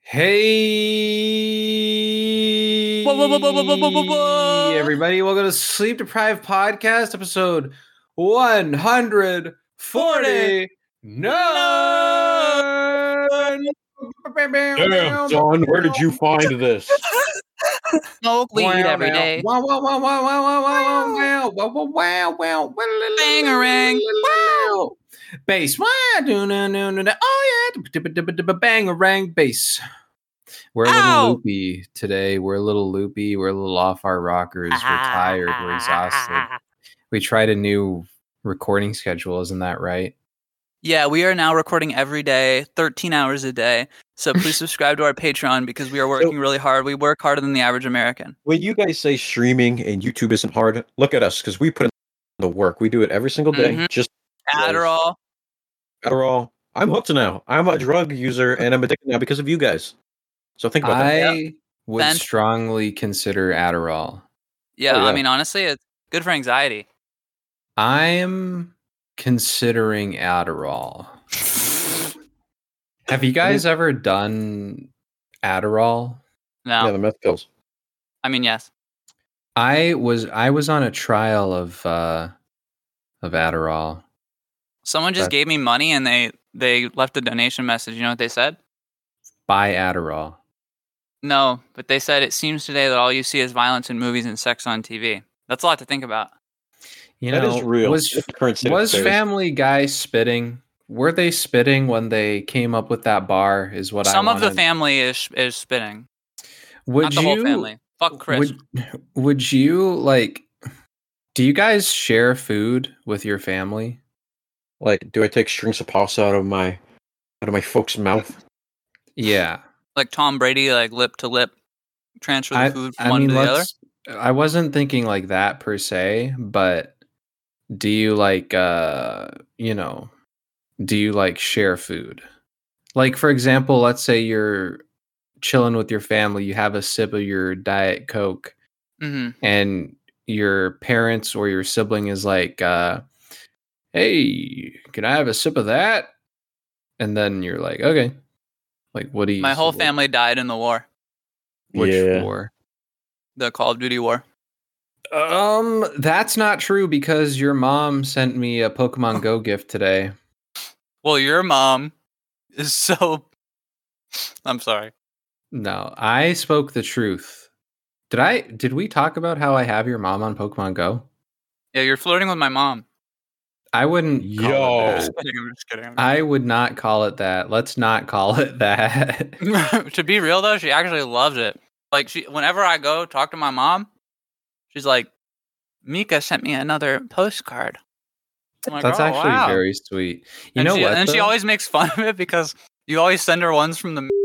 Hey, everybody, welcome to Sleep Deprived Podcast, episode 149. Damn, son, where did you find this? Smoke weed every day. Bangarang. Bass. Oh yeah. Bangarang bass. We're a little loopy today. We're a little loopy. We're a little off our rockers. We're tired. We're exhausted. We tried a new recording schedule. Isn't that right? Yeah, we are now recording every day, 13 hours a day. So please subscribe to our Patreon because we are working really hard. We work harder than the average American. When you guys say streaming and YouTube isn't hard, look at us because we put in the work. We do it every single day. Just Adderall. I'm hooked now. I'm a drug user and I'm addicted now because of you guys. So think about that. I would strongly consider Adderall. Yeah, I mean, honestly, it's good for anxiety. I'm considering Adderall. Have you guys ever done Adderall? No. Yeah, the meth pills. I mean, yes. I was on a trial of Adderall. Someone just gave me money and they left a donation message. You know what they said? Buy Adderall. No, but they said it seems today that all you see is violence in movies and sex on TV. That's a lot to think about. You know, that is real. Was Family Guy spitting? Were they spitting when they came up with that bar? Is what some of the family is spitting. Not the whole family. Fuck Chris. Would you do you guys share food with your family? Like, do I take strings of pasta out of my folks' mouth? Yeah. Like Tom Brady, like lip to lip, transfer the food from one to the other? I wasn't thinking like that per se, but do you share food? Like, for example, let's say you're chilling with your family, you have a sip of your Diet Coke, and your parents or your sibling is like, hey, can I have a sip of that? And then you're like, okay. Like, what do you... My whole family died in the war. Which war? The Call of Duty war. That's not true because your mom sent me a Pokemon Go gift today. Well, your mom is so... I'm sorry. No, I spoke the truth. Did we talk about how I have your mom on Pokemon Go? Yeah, you're flirting with my mom. I wouldn't call it that. I'm just kidding. I would not call it that. Let's not call it that. To be real though, she actually loves it. Like whenever I go talk to my mom, she's like, Mika sent me another postcard. Like, that's actually very sweet. You know what? And she always makes fun of it because you always send her ones from the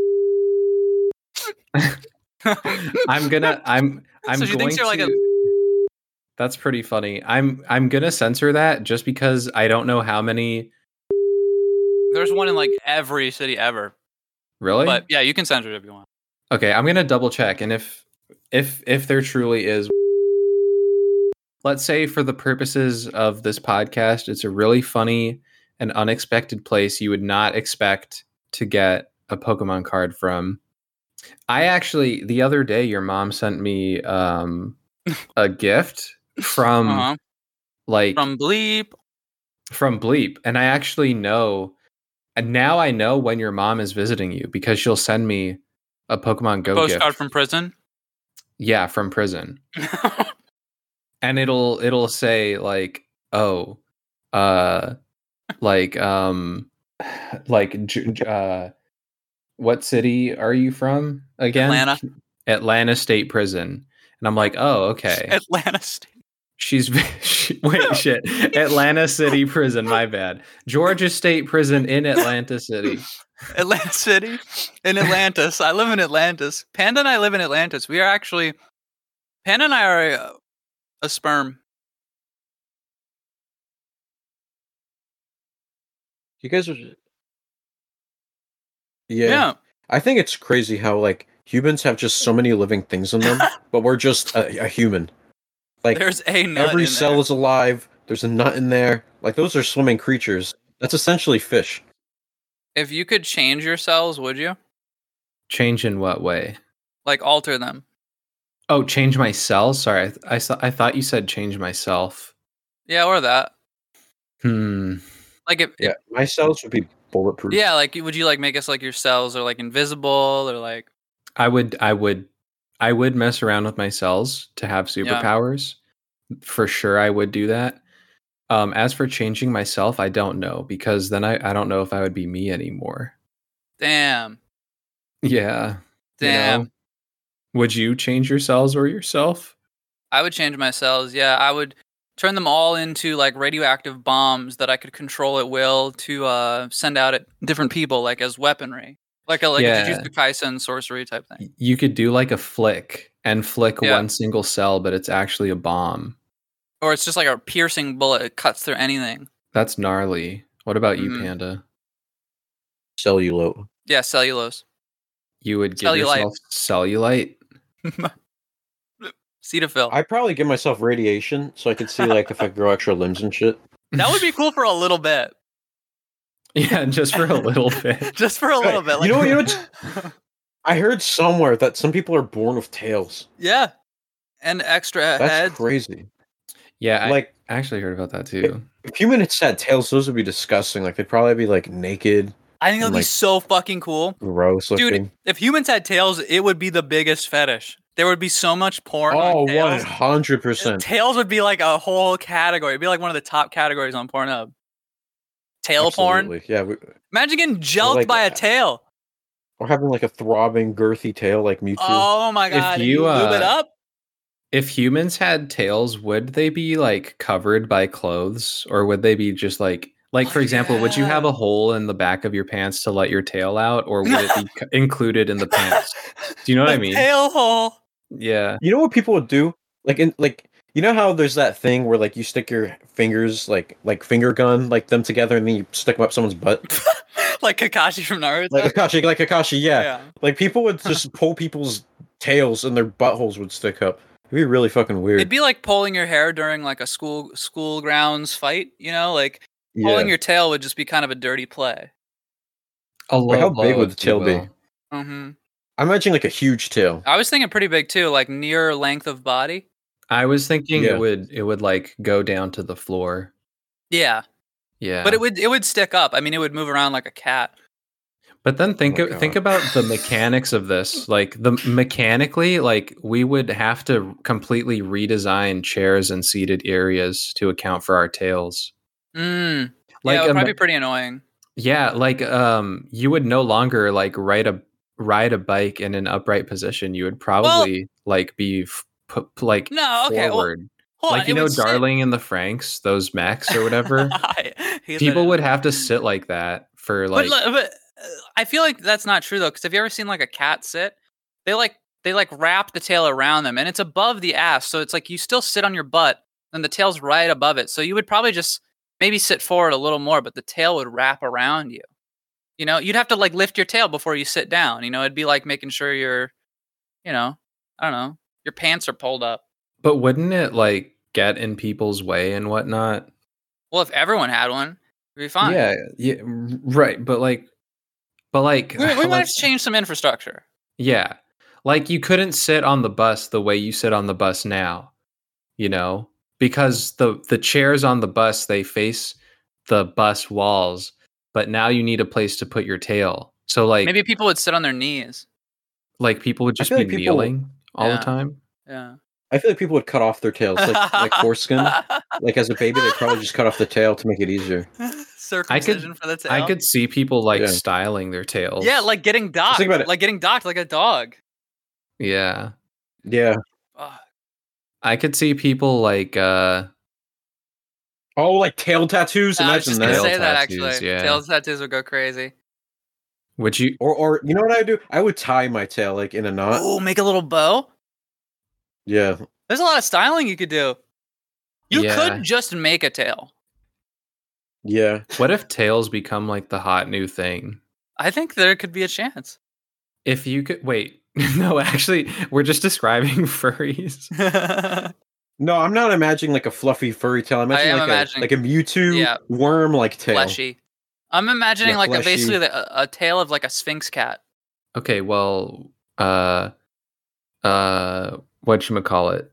I'm so she thinks you're like a... That's pretty funny. I'm gonna censor that just because I don't know how many. There's one in like every city ever. Really? But yeah, you can censor it if you want. Okay, I'm gonna double check, and if there truly is, let's say for the purposes of this podcast, it's a really funny and unexpected place you would not expect to get a Pokemon card from. I actually, the other day, your mom sent me a gift from from Bleep, and I actually know, and now I know when your mom is visiting you because she'll send me a Pokemon Go postcard gift from prison. Yeah, from prison. And it'll say like, oh, what city are you from again? Atlanta State Prison. And I'm like, oh, okay. Atlanta State. Shit. Atlanta City Prison, my bad. Georgia State Prison in Atlanta City. Atlanta City? In Atlantis. I live in Atlantis. Panda and I live in Atlantis. We are actually... Panda and I are a sperm. You guys are... Yeah. I think it's crazy how, like, humans have just so many living things in them, but we're just a human. Like, there's a nut every in cell there. is alive. There's a nut in there. Like, those are swimming creatures. That's essentially fish. If you could change your cells, would you? Change in what way? Like alter them. Oh, change my cells? Sorry, I thought you said change myself. Yeah, or that. Hmm. Like Yeah, my cells would be bulletproof. yeah, like would you like make us like your cells or like invisible or like I would mess around with my cells to have superpowers. For sure I would do that. As for changing myself, I don't know, because then I don't know if I would be me anymore. damn. Yeah. Damn. You know? Would you change your cells or yourself? I would change my cells. Yeah, I would turn them all into like radioactive bombs that I could control at will to send out at different people, like as weaponry, like a Yeah. Jujutsu Kaisen sorcery type thing. You could do like a flick and flick Yeah. one single cell, but it's actually a bomb. Or it's just like a piercing bullet; it cuts through anything. That's gnarly. What about you, Mhm. Panda? Cellulose. Yeah, cellulose, You would give Cellulite. yourself cellulite? Cetaphil. I'd probably give myself radiation so I could see like if I grow extra limbs and shit. That would be cool for a little bit, Yeah, just for a little bit. just for a little bit. You know what? I heard somewhere that some people are born with tails. Yeah, and extra That's heads. crazy. Yeah, Like I actually heard about that too. if humans had tails, those would be disgusting. Like they'd probably be like naked, I think that'd be like- so fucking cool. gross looking. Dude, if humans had tails, it would be the biggest fetish. There would be so much porn Oh, on tails. 100%. Tails would be like a whole category. It'd be like one of the top categories on Pornhub. Tail porn. Absolutely. Yeah, Imagine getting jumped like by a that. tail. or having like a throbbing, girthy tail like Mewtwo. Oh my god! you, you lube it up. If humans had tails, would they be like covered by clothes, or would they be just like for example, would you have yeah. a hole in the back of your pants to let your tail out, or would it be included in the pants? Do you know what I mean? Tail hole. Yeah. You know what people would do? You know how there's that thing where like you stick your fingers like finger gun like them together and then you stick them up someone's butt? Like Kakashi from Naruto. Like Akashi, yeah. Like people would just pull people's tails and their buttholes would stick up. It'd be really fucking weird. It'd be like pulling your hair during like a school grounds fight. You know, like pulling your tail would just be kind of a dirty play. A Wait, how low big blow, would the if you tail be? will. Mm-hmm. I'm imagining like a huge tail. I was thinking pretty big too, like near length of body. I was thinking Yeah. it would like go down to the floor. Yeah, Yeah. but it would stick up. I mean, it would move around like a cat. But then think Oh my think God. about the mechanics of this. Like mechanically, like we would have to completely redesign chairs and seated areas to account for our tails. Mm. Like Yeah, it would ima- probably be pretty annoying. yeah, like you would no longer like ride a bike in an upright position. You would probably like be like No, okay, well, forward. Hold Like on, you it know would sit- Darling in the Franks, those mechs or whatever. People would have to sit like that for like But I feel like that's not true though, because have you ever seen like a cat sit? They wrap the tail around them, and it's above the ass, so it's like you still sit on your butt, and the tail's right above it. So you would probably just maybe sit forward a little more, but the tail would wrap around you. You know, you'd have to like lift your tail before you sit down. You know, it'd be like making sure your, I don't know, your pants are pulled up. But wouldn't it like get in people's way and whatnot? Well, if everyone had one, it'd be fine. Yeah, right. But like, we might like, have to change some infrastructure. yeah, like you couldn't sit on the bus the way you sit on the bus now, you know, because the chairs on the bus, they face the bus walls, but now you need a place to put your tail. So like Maybe people would sit on their knees. like people would just feel be like people- kneeling all Yeah. the time. Yeah. I feel like people would cut off their tails like foreskin. Like as a baby, they'd probably just cut off the tail to make it easier. Circumcision for the tail. I could see people like Yeah. styling their tails. Yeah, like getting docked. think about it. Like getting docked like a dog. yeah. Yeah. Ugh. I could see people like Oh, like tail tattoos. I was Imagine just gonna that. say Tail that tattoos, actually. yeah. Tail tattoos would go crazy. would you Or you know what I would do? I would tie my tail like in a knot. Oh, make a little bow. Yeah. There's a lot of styling you could do. You Yeah. could just make a tail. Yeah. what if tails become like the hot new thing? I think there could be a chance. If you could wait, no, actually, we're just describing furries. No, I'm not imagining like a fluffy furry tail. I'm I imagining am imagining- like a Mewtwo Yeah. worm like tail. Fleshy. I'm imagining Yeah, like fleshy. basically a tail of like a sphinx cat. Okay, well, whatchamacallit?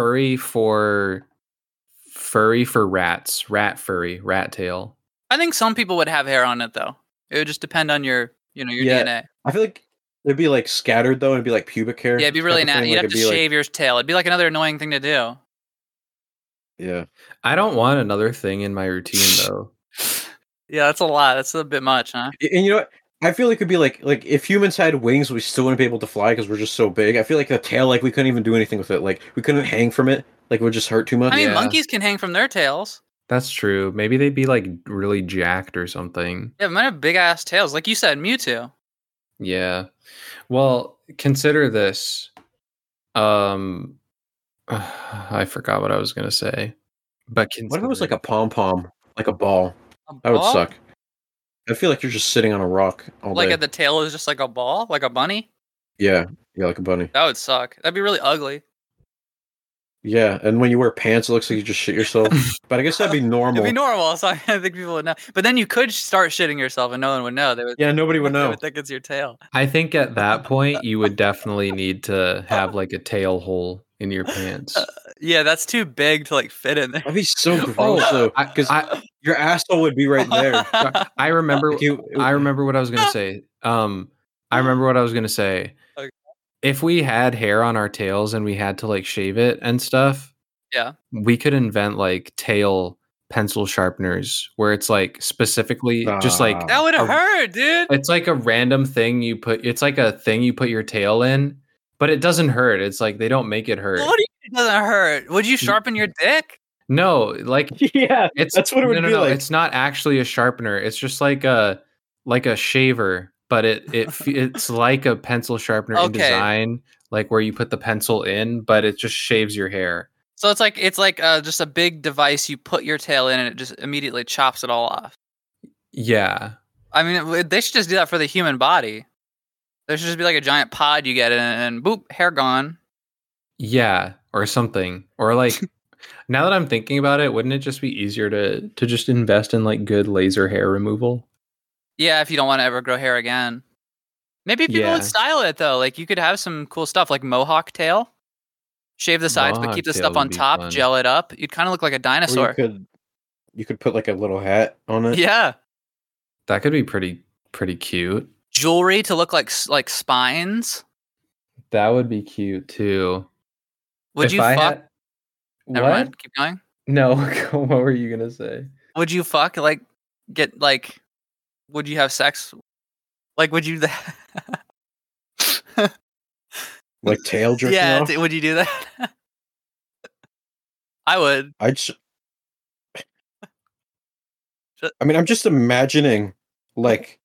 Furry for rats. Rat furry, rat tail. I think some people would have hair on it though. It would just depend on your Yeah. DNA. I feel like it'd be like scattered though, and it'd be like pubic hair. Yeah, it'd be really type of nasty. thing. You'd Like, have to it'd be shave your tail. It'd be like another annoying thing to do. Yeah. I don't want another thing in my routine though. Yeah, that's a lot. That's a bit much, huh? And you know what? I feel like it'd be like if humans had wings, we still wouldn't be able to fly because we're just so big. I feel like the tail, like we couldn't even do anything with it. Like we couldn't hang from it. Like it would just hurt too much. I mean, Yeah. monkeys can hang from their tails. That's true. Maybe they'd be like really jacked or something. Yeah, might have big ass tails, like you said, Mewtwo. Yeah. Well, consider this. I forgot what I was gonna say. But What if it was like a pom pom, like a ball? That would ball? suck. I feel like you're just sitting on a rock all Like day. at the tail is just like a ball, like a bunny. Yeah, like a bunny. That would suck. That'd be really ugly. Yeah, and when you wear pants, it looks like you just shit yourself. But I guess that'd be normal. It'd be normal, so I think people would know. But then you could start shitting yourself, and no one would know. They would. Yeah, nobody would They know. would think it's your tail. I think at that point you would definitely need to have like a tail hole in your pants. Yeah, that's too big to like fit in there. That'd be so gross though, because your asshole would be right there. I remember Like I remember what I was gonna say. I remember what I was gonna say. Okay. If we had hair on our tails and we had to like shave it and stuff, Yeah. we could invent like tail pencil sharpeners where it's like specifically just like Nah. That would a- hurt, dude. it's like a random thing you put. It's like a thing you put your tail in, but it doesn't hurt. It's like they don't make it hurt. What do you mean it doesn't hurt? Would you sharpen your dick? No, like Yeah, it's that's what it would be like. It's not actually a sharpener. It's just like a shaver, but it's like a pencil sharpener in Okay. design, like where you put the pencil in, but it just shaves your hair. So it's like just a big device you put your tail in, and it just immediately chops it all off. Yeah. I mean, they should just do that for the human body. There should just be like a giant pod you get in, and boop, hair gone. Yeah, or something. Or like now that I'm thinking about it, wouldn't it just be easier to just invest in like good laser hair removal? Yeah, if you don't want to ever grow hair again. Maybe people Yeah. would style it though. Like you could have some cool stuff like mohawk tail. Shave the sides, but Mohawk keep the tail stuff would on be top, fun. gel it up. You'd kind of look like a Or dinosaur. you could put like a little hat on it. Yeah. That could be pretty cute. Jewelry to look like spines. That would be cute too. Would If you I fuck? had- Never What? mind. Keep going. No, what were you gonna say? Would you fuck? Like, get like? Would you have sex? Like, would you? Like tail jerking Yeah. off. Would you do that? I would. I mean, I'm just imagining, like,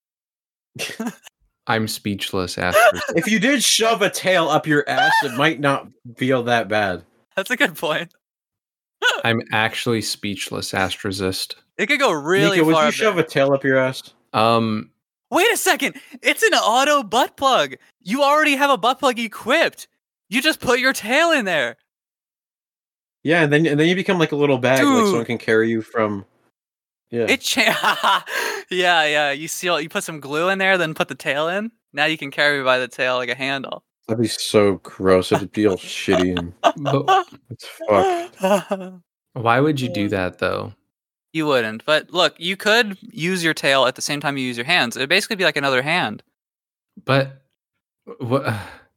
I'm speechless after. if you did shove a tail up your ass, it might not feel that bad. That's a good point. I'm actually speechless, Astrozyst. It could go really Nika, would far. you up shove there. a tail up your ass? Wait a second! It's an auto butt plug. You already have a butt plug equipped. You just put your tail in there. Yeah, and then you become like a little bag, like Dude. someone can carry you from. Yeah, It yeah. You put some glue in there, then put the tail in. Now you can carry me by the tail like a handle. that'd be so gross. It'd be all shitty and But it's fucked. why would you do that though? You wouldn't, but look, you could use your tail at the same time you use your hands. It'd basically be like another hand. But what?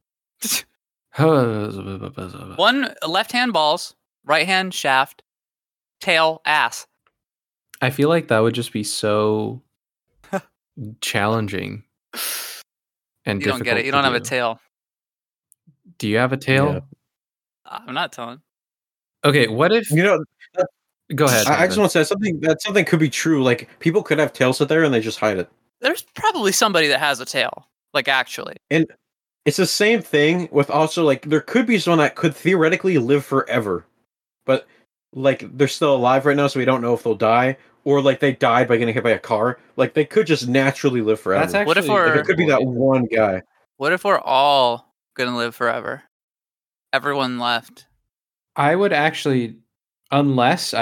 One left hand balls, right hand shaft, tail ass. I feel like that would just be so challenging and You don't get it. difficult You don't to have a do. tail. Do you have a tail? Yeah. I'm not telling. Okay, what if? You know, Go ahead. I just Jonathan. want to say something could be true. Like people could have tails out there and they just hide it. There's probably somebody that has a tail. Like actually. It's the same thing with also like there could be someone that could theoretically live forever, but like they're still alive right now, so we don't know if they'll die or like they died by getting hit by a car. Like they could just naturally live forever. That's actually What if we're- Like, it could be that one guy. What if we're all gonna live forever? Everyone left. I would actually, unless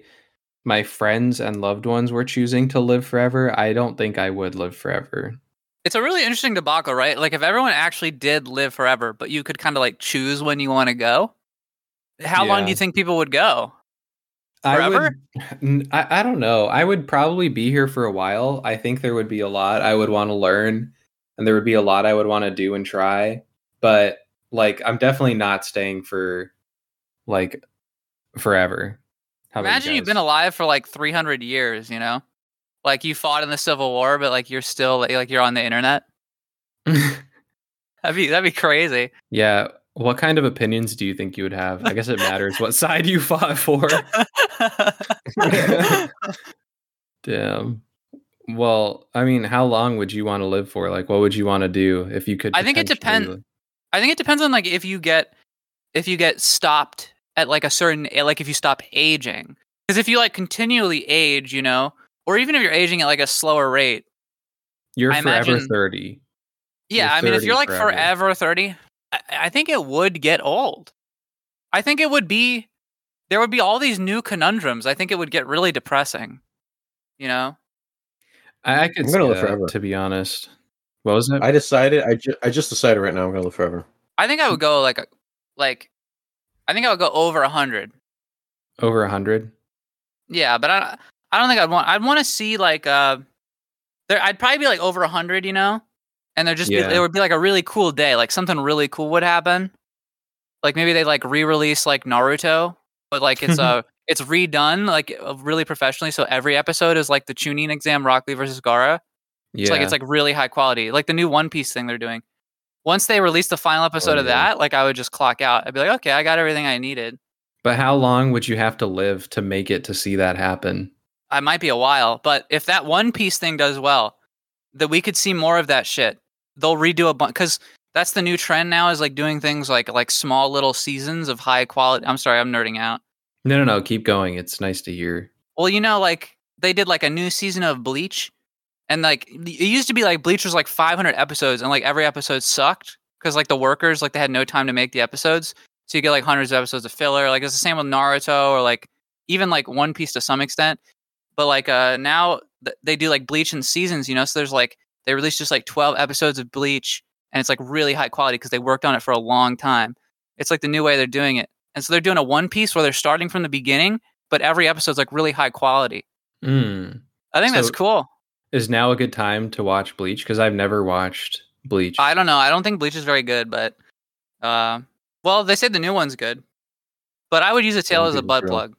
my friends and loved ones were choosing to live forever, I don't think I would live forever. It's a really interesting debacle, right? Like if everyone actually did live forever, but you could kind of like choose when you want to go, how long do Yeah. you think people would go? I Forever? would. I don't know. I would probably be here for a while. I think there would be a lot I would want to learn, and there would be a lot I would want to do and try. But like, I'm definitely not staying for like forever. How about Imagine you you've been guys? alive for like 300 years, you know? Like you fought in the Civil War, but like you're still like you're on the internet. That'd be crazy. Yeah. What kind of opinions do you think you would have? I guess it matters what side you fought for. Damn. Well, I mean, how long would you want to live for? Like, what would you want to do if you could I think it potentially? depends. I think it depends on like if you get stopped at like a certain like if you stop aging. Because if you like continually age, you know, or even if you're aging at like a slower rate, You're I forever imagine. 30. You're Yeah, I mean, if 30 you're like forever. forever 30, I think it would get old. I think it would be there would be all these new conundrums. I think it would get really depressing. You know, I could I'm gonna see live that, forever. to be honest. What was it? I decided. I just decided right now. I'm gonna live forever. I think I would go like I think I would go over 100. Over 100? Yeah, but I don't think I'd want to see like there I'd probably be like over 100, you know, and there just be Yeah. it would be like a really cool day, like something really cool would happen. Like maybe they like re-release like Naruto, but like it's redone like really professionally. So every episode is like the Chunin exam, Rock Lee versus Gaara. Yeah. It's like really high quality, like the new One Piece thing they're doing. Once they release the final episode of yeah. that, like I would just clock out. I'd be like, okay, I got everything I needed. But how long would you have to live to make it to see that happen? I might be a while, but if that One Piece thing does well, that we could see more of that shit. They'll redo a bunch because that's the new trend now is like doing things like small little seasons of high quality. I'm sorry, I'm nerding out. No. Keep going. It's nice to hear. Well, you know, like they did like a new season of Bleach, and like it used to be like Bleach was like 500 episodes, and like every episode sucked because like the workers like they had no time to make the episodes, so you get like hundreds of episodes of filler. Like it's the same with Naruto or like even like One Piece to some extent, but like now they do like Bleach in seasons, you know. So there's like they release just like 12 episodes of Bleach, and it's like really high quality because they worked on it for a long time. It's like the new way they're doing it, and so they're doing a One Piece where they're starting from the beginning but every episode's like really high quality. Mm. I think that's So- cool. Is now a good time to watch Bleach? Because I've never watched Bleach. I don't know. I don't think Bleach is very good, but well, they say the new one's good. But I would use a tail as a butt plug.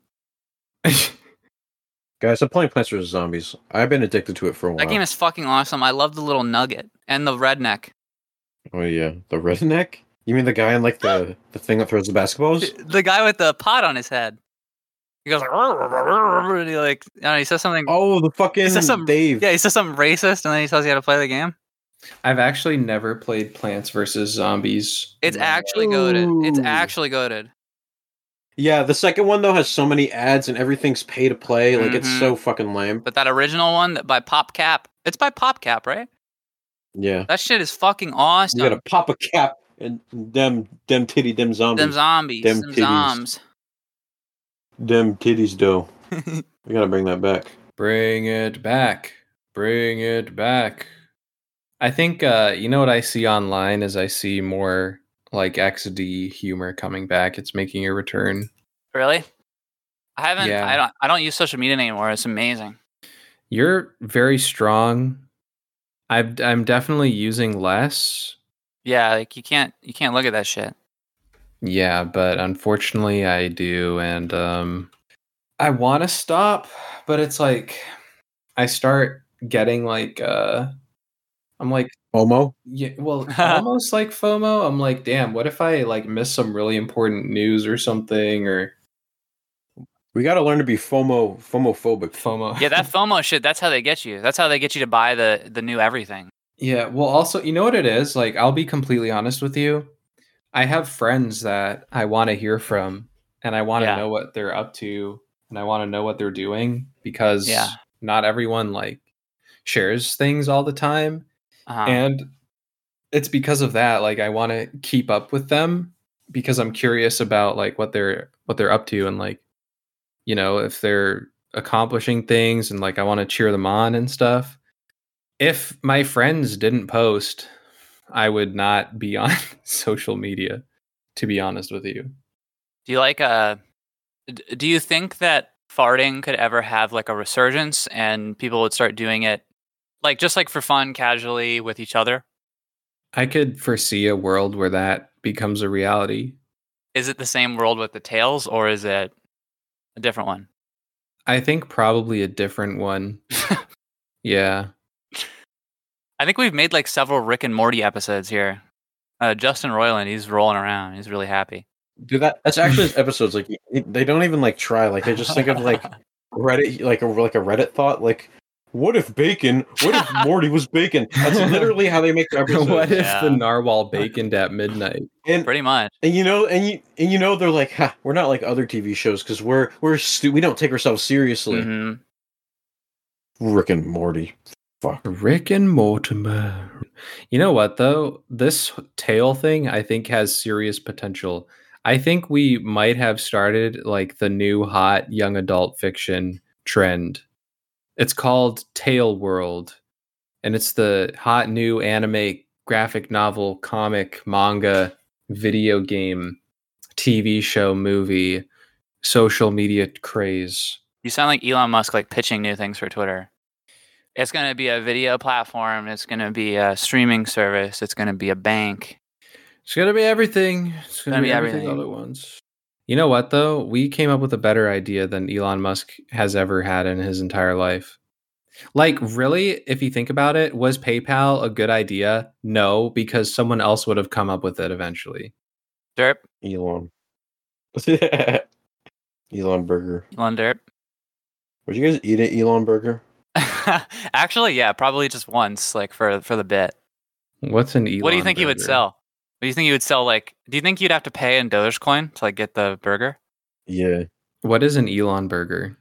Guys, I'm playing Plants vs Zombies. I've been addicted to it for a while. That game is fucking awesome. I love the little nugget and the redneck. Oh yeah, the redneck. You mean the guy in like the thing that throws the basketballs? The guy with the pot on his head. He goes like, and he like, I don't know, he says something. Oh, the fucking He says something- Dave. Yeah, he says something racist, and then he tells you how to play the game. I've actually never played Plants vs. Zombies. It's actually goated. It's Ooh. actually goated. Yeah, the second one though has so many ads and everything's pay to play. Like it's Mhm. so fucking lame. But that original one that by PopCap, it's by PopCap, right? Yeah, That shit is fucking awesome. you gotta pop a cap and them titty them zombies. Them zombies, Them them titties. zoms. Them titties though. We gotta bring that back. Bring it back. Bring it back. I think you know what I see online is I see more like XD humor coming back. It's making a return. Really? I haven't. Yeah. I don't use social media anymore. It's amazing. You're very strong. I'm definitely using less. Yeah, like you can't look at that shit. Yeah, but unfortunately I do, and I want to stop, but it's like I start getting like I'm like, Homo. yeah, well, almost like FOMO. I'm like, damn, what if I like miss some really important news or something, or We gotta learn to be FOMophobic. FOMO? Yeah, that FOMO shit. That's how they get you. That's how they get you to buy the new everything. Yeah, well, also, you know what it is? Like, I'll be completely honest with you. I have friends that I want to hear from, and I want to Yeah. know what they're up to, and I want to know what they're doing because Yeah. not everyone like shares things all the time, Uh-huh. and it's because of that. Like, I want to keep up with them because I'm curious about like what they're up to, and like, you know, if they're accomplishing things, and like I want to cheer them on and stuff. If my friends didn't post, I would not be on social media, to be honest with you. Do you do you think that farting could ever have like a resurgence and people would start doing it like just like for fun, casually with each other? I could foresee a world where that becomes a reality. Is it the same world with the tails, or is it a different one? I think probably a different one. Yeah. I think we've made like several Rick and Morty episodes here. Justin Roiland, he's rolling around. He's really happy. Dude, that's actually his episodes. Like they don't even like try. Like they just think of like Reddit, like a Reddit thought. Like, what if bacon? What if Morty was bacon? That's literally how they make their episodes. What if Yeah. the narwhal baconed at midnight? And Pretty much. and you know they're like, ha, we're not like other TV shows because we don't take ourselves seriously. Hmm. Rick and Morty. Fuck. Rick and Mortimer. You know what though? This tail thing I think has serious potential. I think we might have started like the new hot young adult fiction trend. It's called Tail World, and it's the hot new anime, graphic novel, comic, manga, video game, TV show, movie, social media craze. You sound like Elon Musk, like pitching new things for Twitter. It's going to be a video platform. It's going to be a streaming service. It's going to be a bank. It's gonna be everything. It's gonna be everything all at once. You know what though? We came up with a better idea than Elon Musk has ever had in his entire life. Like, really, if you think about it, was PayPal a good idea? No, because someone else would have come up with it eventually. Derp. Elon. Elon Burger. Elon Derp. Would you guys eat an Elon Burger? Actually, yeah, probably just once, like for the bit. What's an Elon? What do you think he would burger? sell? What do you think he would sell? Like, do you think you'd have to pay in Dogecoin to like get the burger? Yeah. What is an Elon burger?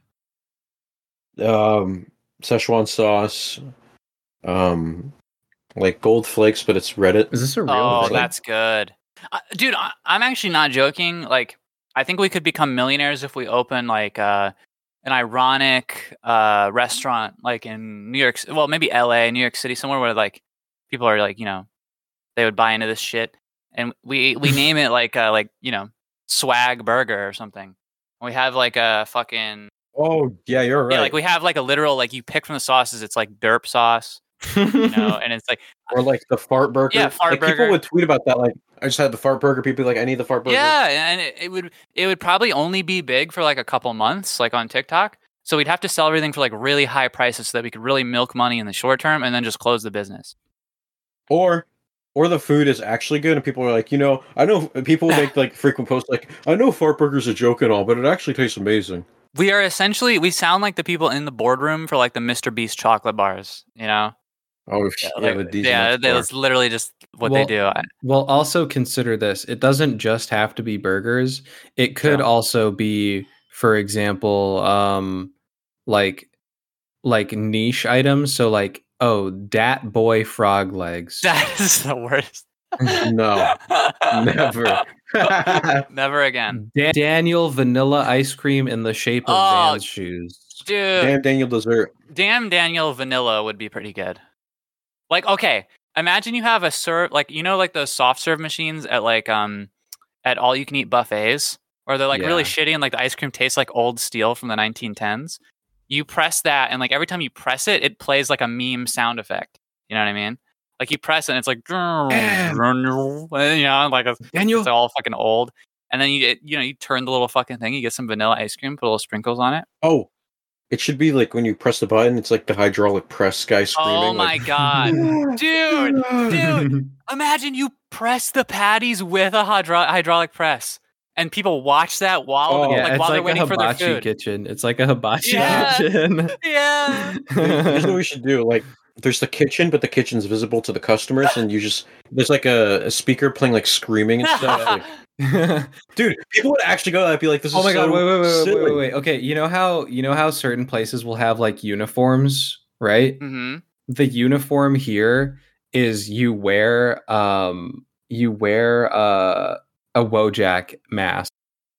Szechuan sauce. Like gold flakes, but it's Reddit. Is this a real Oh, thing? that's good, dude. I'm actually not joking. Like, I think we could become millionaires if we open like an ironic restaurant, like in New York. Well, maybe LA, New York City, somewhere where like people are like, they would buy into this shit, and we name it like swag burger or something. We have like a fucking Oh yeah, you're right. yeah, like we have like a literal like you pick from the sauces. It's like derp sauce, and it's like Or like the fart burger. Yeah, fart like, burger. People would tweet about that. Like, I just had the fart burger. People be like, I need the fart burger. yeah, and it would probably only be big for like a couple months, like on TikTok. So we'd have to sell everything for like really high prices so that we could really milk money in the short term, and then just close the business. Or the food is actually good, and people are like, I know people make like frequent posts like, I know fart burger's a joke and all, but it actually tastes amazing. We sound like the people in the boardroom for like the Mr. Beast chocolate bars, Oh that's literally just what they do. Well, also consider this. It doesn't just have to be burgers. It could also be, for example, like niche items. So like, Dat Boy frog legs. That is the worst. No, never. Never again. Daniel vanilla ice cream in the shape of Vans shoes. Dude. Damn Daniel dessert. Damn Daniel vanilla would be pretty good. Like, okay, imagine you have a serve, like, like those soft serve machines at like at all you can eat buffets, or they're like really shitty and like the ice cream tastes like old steel from the 1910s. You press that, and like every time you press it, it plays like a meme sound effect. You know what I mean? Like you press it, and it's like, like Daniel. It's all fucking old. And then you turn the little fucking thing, you get some vanilla ice cream, put little sprinkles on it. Oh, it should be like when you press the button, it's like the hydraulic press guy screaming. Oh my god, dude! Imagine you press the patties with a hydraulic press, and people watch that while they're waiting for their food. Kitchen. It's like a hibachi kitchen. Yeah. Here's what we should do. Like, there's the kitchen, but the kitchen's visible to the customers, and there's like a speaker playing like screaming and stuff. Like, dude, people would actually go and be like, "This is oh my god, silly. wait. Okay, you know how certain places will have like uniforms, right? Mm-hmm. The uniform here is you wear a Wojak mask.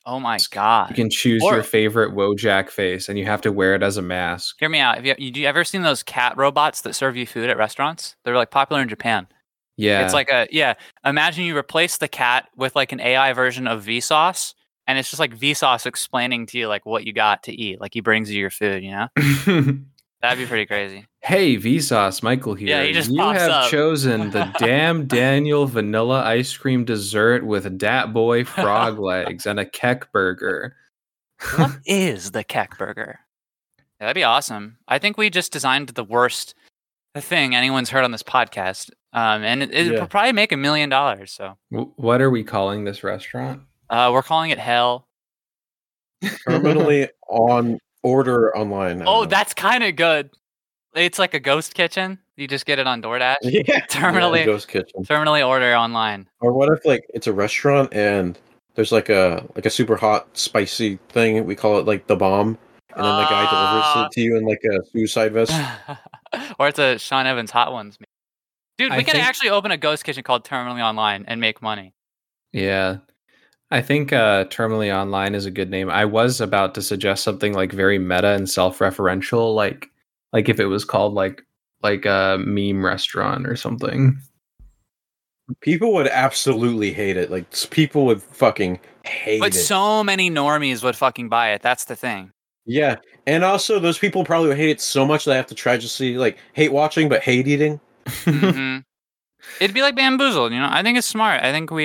Oh my god! You can choose Or- your favorite Wojak face, and you have to wear it as a mask. Hear me out. Have you ever seen those cat robots that serve you food at restaurants? They're like popular in Japan. Yeah, It's like imagine you replace the cat with like an AI version of Vsauce, and it's just like Vsauce explaining to you like what you got to eat. Like he brings you your food, you know? That'd be pretty crazy. Hey, Vsauce, Michael here. Yeah, he just you pops have up. chosen the Damn Daniel vanilla ice cream dessert with a Dat Boy frog legs and a Keck burger. What is the Keck burger? Yeah, that'd be awesome. I think we just designed the worst thing anyone's heard on this podcast, and it will probably make $1 million. So, What are we calling this restaurant? we're calling it Hell. Terminally on order online. Oh, that's kind of good. It's like a ghost kitchen. You just get it on DoorDash. yeah. Terminally, Ghost kitchen. terminally order online. Or what if like it's a restaurant and there's like a super hot spicy thing, we call it like the bomb, and then the guy delivers it to you in like a suicide vest. Or it's a Sean Evans Hot Ones. Dude, we I could think- actually open a ghost kitchen called Terminally Online and make money. Yeah. I think Terminally Online is a good name. I was about to suggest something like very meta and self-referential, like if it was called like a meme restaurant or something. People would absolutely hate it. Like people would fucking hate But it. so many normies would fucking buy it. That's the thing. Yeah, and also those people probably would hate it so much they have to tragically like hate watching but hate eating. hmm It'd be like Bamboozled, you know. I think it's smart. I think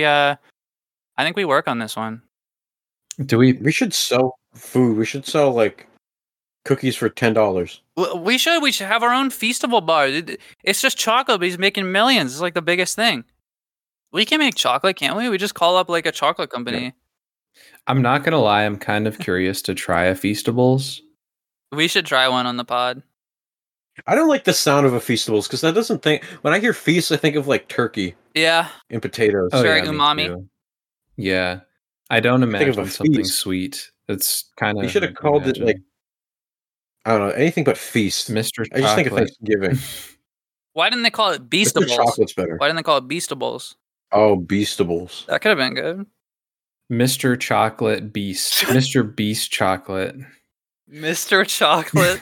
we work on this one. Do we? We should sell food. We should sell like cookies for $10. We should have our own Feastable bar. It's just chocolate, but he's making millions. It's like the biggest thing. We can make chocolate, can't we? We just call up like a chocolate company. Yeah. I'm not gonna lie. I'm kind of curious to try a Feastables. We should try one on the pod. I don't like the sound of a Feastables because that doesn't think. When I hear feast, I think of like turkey Yeah. and potatoes. Oh, very me umami. too. Yeah, I don't think of a imagine something feast. sweet. It's kind of. You should have called it like I don't know anything but feast. Mr. I just think of Chocolate. Thanksgiving. Why didn't they call it Mr. Beastables? Chocolate's better. Why didn't they call it Beastables? Oh, Beastables. That could have been good. Mr. Chocolate Beast. Mr. Beast Chocolate. Mr. Chocolate.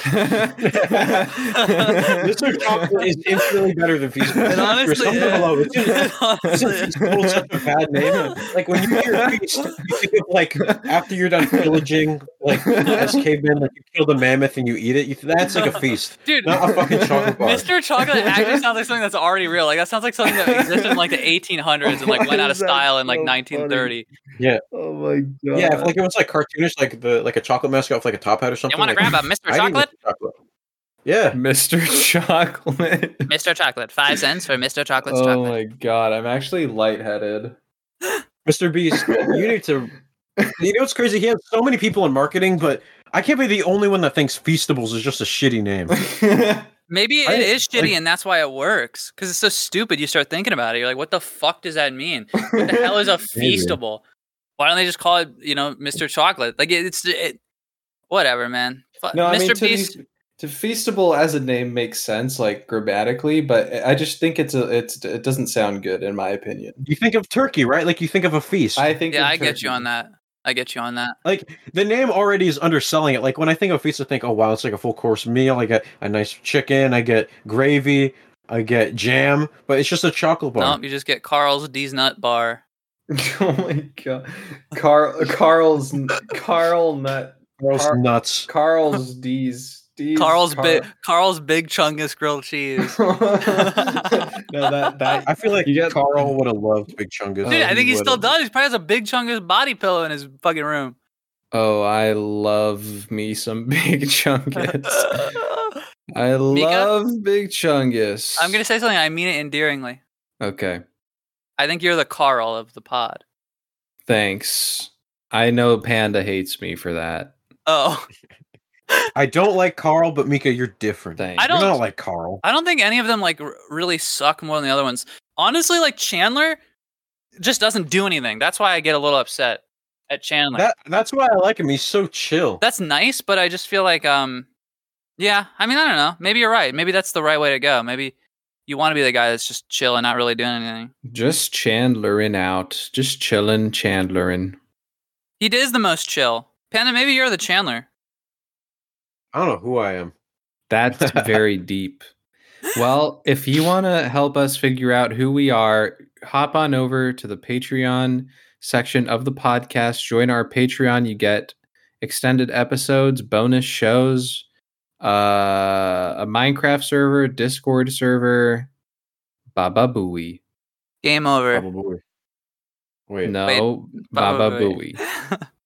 Mr. Chocolate is infinitely better than Feastables. It honestly For something is. below, It honestly isn't is. Feastables such a bad name? Like when you hear feast, you think of like after you're done pillaging, like as cavemen, like you kill the mammoth and you eat it. That's like a feast, Dude, not a fucking chocolate bar. Mr. Chocolate actually sounds like something that's already real. Like that sounds like something that existed in like the 1800s and like went out of style in like 1930. Oh my god. Yeah, if like it was like cartoonish, like a chocolate mascot with like a top hat or something. You want to like, grab a Mr. I need Chocolate? Mr. Chocolate. Yeah. Mr. Chocolate. Mr. Chocolate. 5 cents for Mr. Chocolate's Oh chocolate. my god, I'm actually lightheaded. Mr. Beast, you need to. You know what's crazy? He has so many people in marketing, but I can't be the only one that thinks Feastables is just a shitty name. Maybe Right? it is shitty Like- and that's why it works. Because it's so stupid. You start thinking about it. You're like, what the fuck does that mean? What the hell is a Maybe. Feastable? Why don't they just call it, Mr. Chocolate? Like whatever, man. No, I mean Mr. Beast. to Feastable as a name makes sense, like grammatically, but I just think it doesn't sound good in my opinion. You think of turkey, right? Like you think of a feast. I think. Yeah, of I get you turkey. on that. I get you on that. Like the name already is underselling it. Like when I think of feast, I think, oh wow, it's like a full course meal. I get a nice chicken, I get gravy, I get jam, but it's just a chocolate bar. Nope, you just get Carl's D's Nut Bar. Oh my god, Carl's Nut, Gross Car- nuts. Carl's D's Carl's Big Chungus grilled cheese. No, that I feel like You get- Carl would have loved Big Chungus. Dude, I think he would've. still does. He probably has a Big Chungus body pillow in his fucking room. Oh, I love me some Big Chungus. I love Big Chungus. I'm gonna say something. I mean it endearingly. Okay, I think you're the Carl of the pod. thanks. I know Panda hates me for that. Oh, I don't like Carl, but Mika, you're different. Thanks. I don't- You're not like Carl. I don't think any of them like really suck more than the other ones. Honestly, like Chandler just doesn't do anything. That's why I get a little upset at Chandler. That's why I like him. He's so chill. That's nice, but I just feel like yeah, I mean, I don't know. Maybe you're right. Maybe that's the right way to go. Maybe you want to be the guy that's just chill and not really doing anything. Just Chandlerin out. Just chillin', Chandlerin. He is the most chill. Panda, maybe you're the Chandler. I don't know who I am. That's very deep. Well, if you want to help us figure out who we are, hop on over to the Patreon section of the podcast. Join our Patreon. You get extended episodes, bonus shows, a Minecraft server, Discord server. Baba Booey. Game over. Probably. Wait. No, Baba Booey.